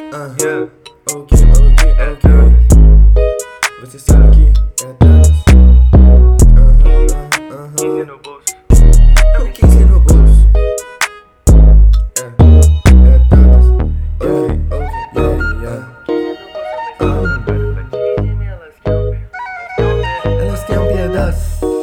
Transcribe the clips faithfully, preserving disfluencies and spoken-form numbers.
Uh, yeah. Ok, ok, ok. Você sabe que é datas. Aham, aham. quinze no bolso. É o quinze no bolso. É, é datas. Ok, ok, yeah, yeah. Elas querem um pedaço.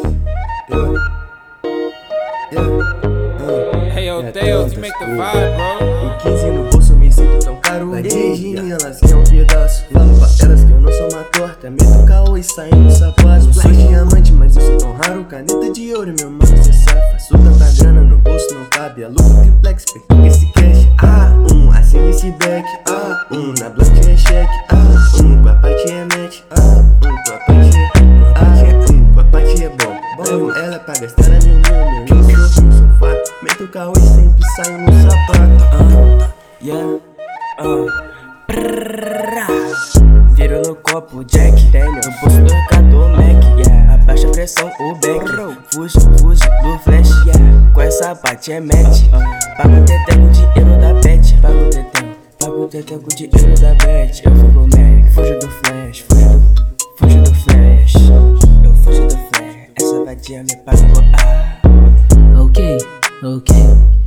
Yeah, yeah. Hey yo, Dale, you make the vibe, bro. O quinze no bolso me sinto tão caro. Vai dirigir, elas querem um pedaço. Falo pra elas que eu não sou uma torta. Meto caô e saio no sapato. Sou diamante, mas eu sou tão raro. Caneta de ouro, meu mano, cê safa. Sou tanta grana no bolso, não cabe. Aluga triplex, pega esse cash. Ah, um, assina esse back. Ah, um, na blunt é cheque. Ah, um, com a parte é match. Ah, um, com a parte é. Ah, um, com a parte é bom. Levo ela pra gastar a meu número. Eu sou um sofá. Meto caô e sempre saio no sapato. Uh, yeah, uh, prrrra. Viro no copo, Jack Daniel. No bolso do Ricardo Mac, yeah. Abaixa a pressão, o back. Fujo, fujo do flash, yeah. Com essa parte é match. Pago o teté com o dinheiro da bet. Pago o teté, pago o teté com o dinheiro da bet. Eu fui pro Mac, fujo do flash. Fujo do, fujo do flash. Eu fujo do flash. Essa vadia me pagou, ah. Ok, ok.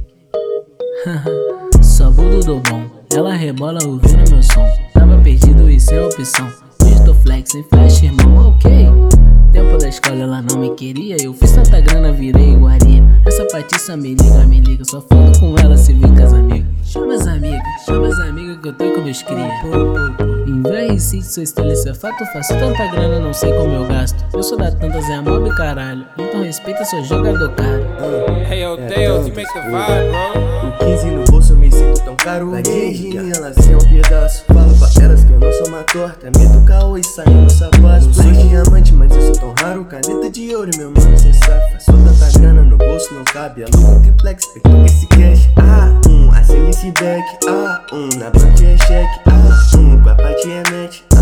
Só budo do bom, ela rebola ouvindo meu som. Tava perdido e sem opção. Hoje tô flex em flash, irmão, ok. Tempo da escola ela não me queria. Eu fiz tanta grana, virei iguaria. Essa patiça me liga, me liga. Só falo com ela se vir com as amigas. Chama as amigas, chama as amigas que eu tô com meus cria. Em V R sou estrela, isso é fato. Faço tanta grana, não sei como eu gasto. Eu sou da Tantas, é a mob caralho. Então respeita, sou jogador caro. Hey yo, Dale, you make the vibe, bro. O quinze no bolso me sinto tão caro. Vai dirigir, elas querem um pedaço. Falo pra elas que eu não sou uma torta. Meto caô e saio no sapato. Sou diamante, mas eu sou tão raro. Caneta de ouro, meu mano, cê safa. Sou tanta grana no bolso, não cabe. Aluga triplex, pega esse cash. Ah, um, assina esse back. Ah, um, na blunt é cheque. Ah, um, com a parte é match.